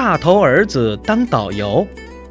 大头儿子当导游。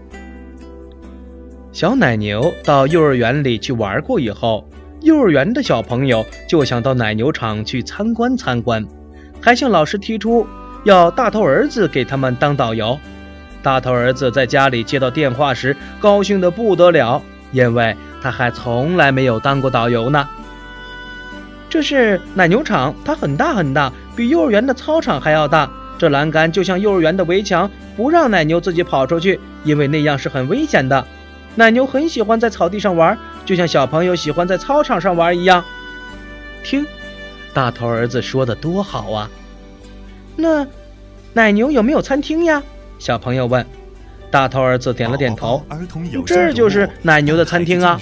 小奶牛到幼儿园里去玩过以后，幼儿园的小朋友就想到奶牛场去参观参观，还向老师提出要大头儿子给他们当导游。大头儿子在家里接到电话时高兴得不得了，因为他还从来没有当过导游呢。这是奶牛场，它很大很大，比幼儿园的操场还要大。这栏杆就像幼儿园的围墙，不让奶牛自己跑出去，因为那样是很危险的。奶牛很喜欢在草地上玩，就像小朋友喜欢在操场上玩一样。听，大头儿子说的多好啊！那奶牛有没有餐厅呀？小朋友问。大头儿子点了点头。这就是奶牛的餐厅啊。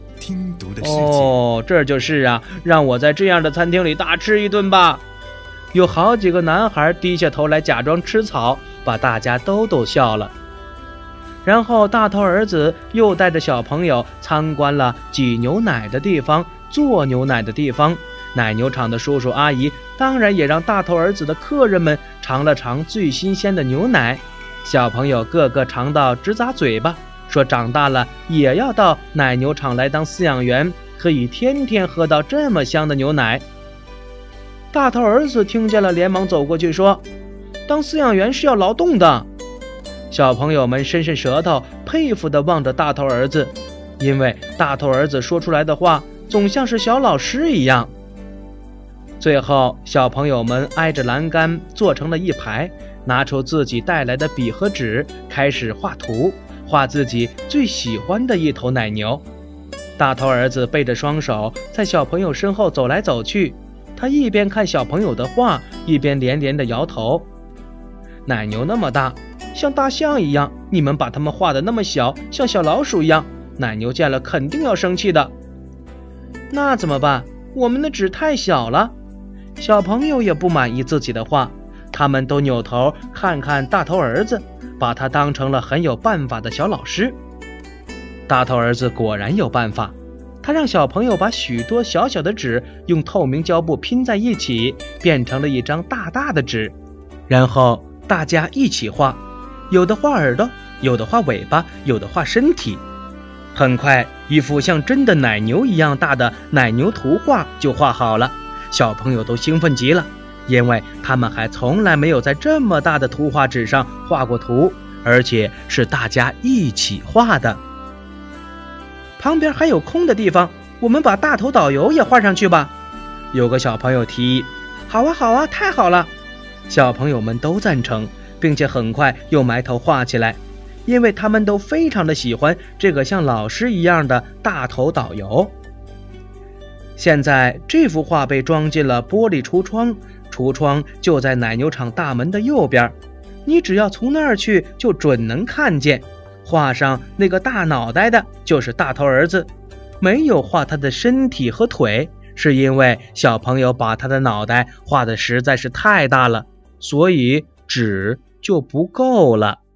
哦，这就是啊，让我在这样的餐厅里大吃一顿吧。有好几个男孩低下头来假装吃草，把大家都逗笑了。然后大头儿子又带着小朋友参观了挤牛奶的地方、做牛奶的地方。奶牛场的叔叔阿姨当然也让大头儿子的客人们尝了尝最新鲜的牛奶。小朋友个个尝到直咂嘴巴，说长大了也要到奶牛场来当饲养员，可以天天喝到这么香的牛奶。大头儿子听见了，连忙走过去说：当饲养员是要劳动的。小朋友们伸伸舌头，佩服地望着大头儿子，因为大头儿子说出来的话总像是小老师一样。最后，小朋友们挨着栏杆坐成了一排，拿出自己带来的笔和纸，开始画图，画自己最喜欢的一头奶牛。大头儿子背着双手在小朋友身后走来走去，他一边看小朋友的画，一边连连地摇头。奶牛那么大，像大象一样，你们把它们画得那么小，像小老鼠一样，奶牛见了肯定要生气的。那怎么办？我们的纸太小了。小朋友也不满意自己的画，他们都扭头看看大头儿子，把他当成了很有办法的小老师。大头儿子果然有办法，他让小朋友把许多小小的纸用透明胶布拼在一起，变成了一张大大的纸，然后大家一起画，有的画耳朵，有的画尾巴，有的画身体。很快，一幅像真的奶牛一样大的奶牛图画就画好了。小朋友都兴奋极了，因为他们还从来没有在这么大的图画纸上画过图，而且是大家一起画的。旁边还有空的地方，我们把大头导游也画上去吧。有个小朋友提议。好啊好啊，太好了。小朋友们都赞成，并且很快又埋头画起来，因为他们都非常的喜欢这个像老师一样的大头导游。现在这幅画被装进了玻璃橱窗，橱窗就在奶牛场大门的右边，你只要从那儿去就准能看见。画上那个大脑袋的就是大头儿子，没有画他的身体和腿，是因为小朋友把他的脑袋画得实在是太大了，所以纸就不够了。